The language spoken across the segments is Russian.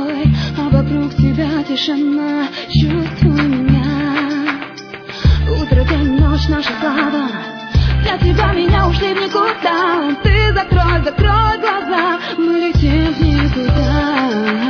тобой, а вокруг тебя тишина. Чувствуй меня. Утро, день, ночь, наша слава. Для тебя меня ушли в никуда. Ты закрой, закрой глаза, мы летим в никуда.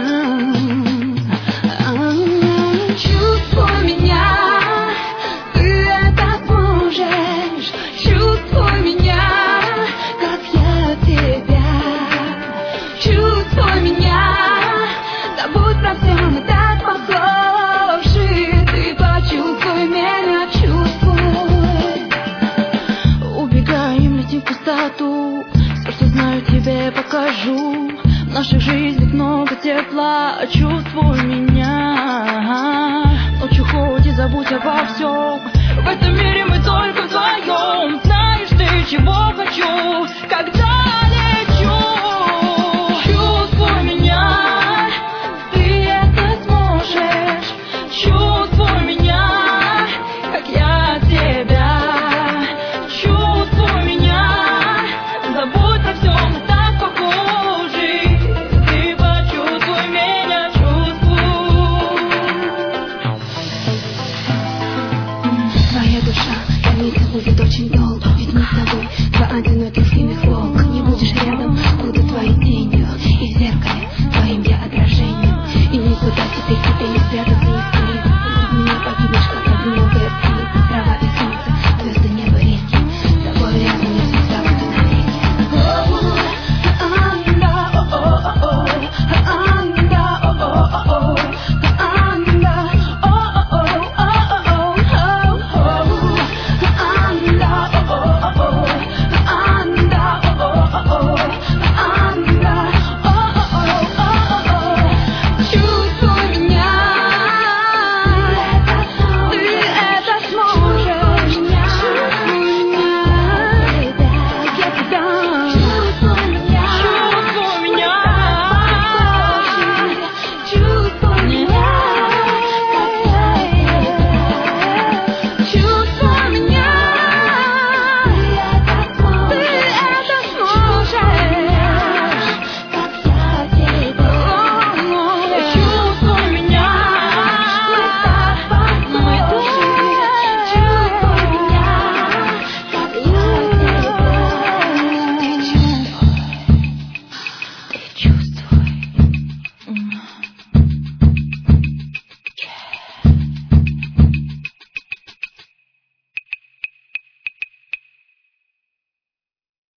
Чувствуй меня, ты это сможешь. Чувствуй меня, как я тебя. Чувствуй меня, забудь про все, мы так похожи. Ты почувствуй меня, чувствуй. Убегаем, летим в пустоту. Все, что знаю, тебе покажу. В наших жизнях много тепла. Чувствуй меня. Ночью ходи, забудь обо всем. В этом мире мы только вдвоем. Знаешь ты, чего хочу, когда